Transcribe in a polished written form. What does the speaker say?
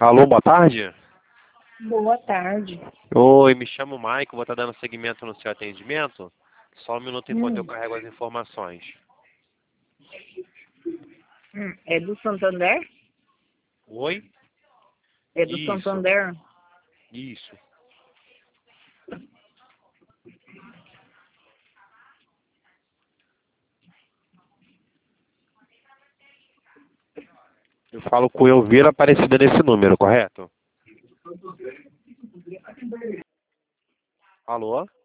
Alô, boa tarde. Boa tarde. Oi, me chamo Maico, vou estar dando seguimento no seu atendimento. Só um minuto enquanto eu carrego as informações. É do Santander? Oi? É do Isso, Santander? isso. Eu falo com Elvira Aparecida nesse número, correto? Alô?